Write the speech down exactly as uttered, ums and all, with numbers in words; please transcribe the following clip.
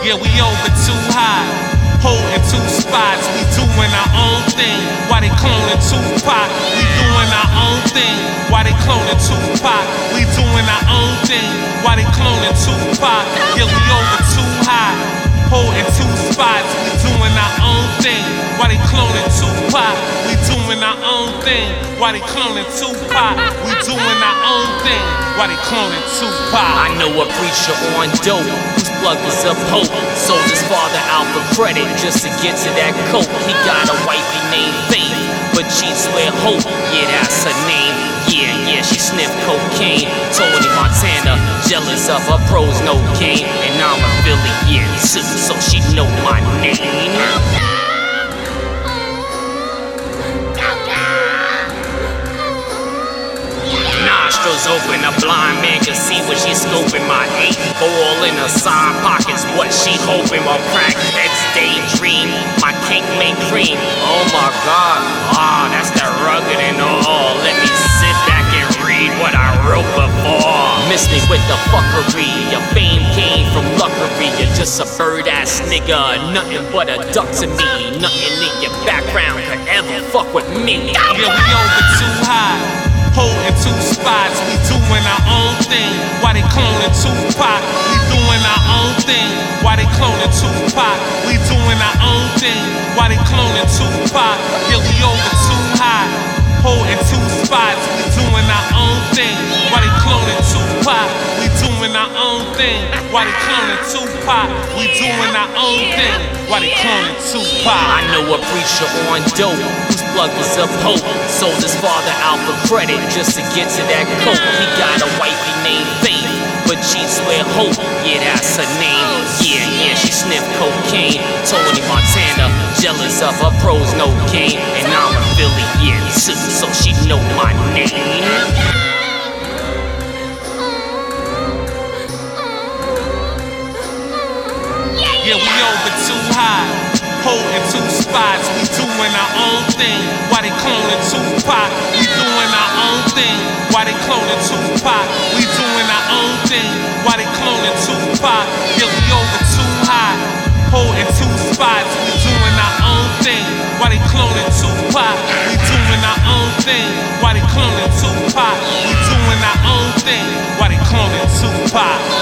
Yeah, we over too high, holding two spots. We doing our own thing. Why they cloning Tupac? We doing our own thing. Why they cloning Tupac? We doing our own thing. Why they cloning Tupac? Yeah, we over too high, holding two spots. We doing our own thing. Why they cloning Tupac? We doing our own thing. Why they cloning Tupac? We doing our own thing. Why they cloning Tupac? I know a preacher on dope whose plug is a pope. Sold his father out for credit just to get to that coke. He got a wifey named Faith, but she swear Hope. Yeah, that's her name. Yeah, yeah, she sniffed cocaine. Tony Montana, jealous of her pros, no game. And I'm affiliated too, so she know my name. Nostrils open, a blind man can see what she's scoping. My eight ball in her side pockets, what she hoping. While crackheads daydream, my cake make cream. Oh my God, ah, that's that rugged and all. Let me sit back and read what I wrote before. Miss me with the fuckery, your fame came from luckery. You're just a bird-ass nigga, nothing but a duck to me. Nothing in your background could ever fuck with me. Yeah, we over too high, holding two spots. We doing our own thing. Why they cloning Tupac? We doing our own thing. Why they cloning Tupac? We doing our own thing. Why they cloning Tupac? Yeah, we over too high, holding two spots. We doing our own thing. Why they cloning Tupac? We doing our own thing. Why they cloning Tupac? We doing our own thing. Why they cloning Tupac? I know a preacher on dope whose plug is a pope. Sold his father out for credit just to get to that coke. He got a wifey named Faith, but she swear Hope. Yeah, that's her name. Yeah, yeah, she sniffed cocaine. Tony Montana, jealous of her pros, no game. And I'm affiliated too, so she know my name. Yeah, we over too high, holding two spots. We doing our own thing. Why they cloning Tupac? We doing our own thing. Why they cloning Tupac? We doing our own thing. Why they cloning Tupac? Yeah, we over too high, holding two spots. We doing our own thing. Why they cloning Tupac? We doing our own thing. Why they cloning Tupac? We doing our own thing. Why they cloning Tupac?